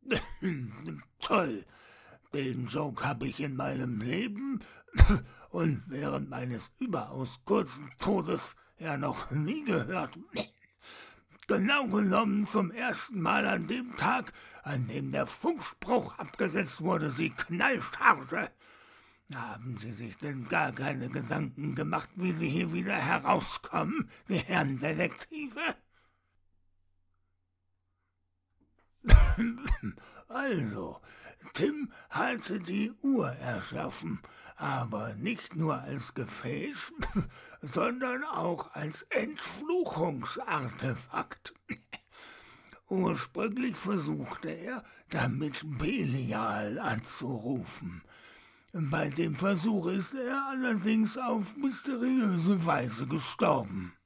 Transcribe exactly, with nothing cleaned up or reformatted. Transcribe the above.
Toll, den Joke habe ich in meinem Leben und während meines überaus kurzen Todes ja noch nie gehört. Genau genommen zum ersten Mal an dem Tag, an dem der Funkspruch abgesetzt wurde, Sie Knallcharge. Haben Sie sich denn gar keine Gedanken gemacht, wie Sie hier wieder herauskommen, die Herren Detektive? Also, Tim hatte die Uhr erschaffen, aber nicht nur als Gefäß, sondern auch als Entfluchungsartefakt. Ursprünglich versuchte er, damit Belial anzurufen. Bei dem Versuch ist er allerdings auf mysteriöse Weise gestorben.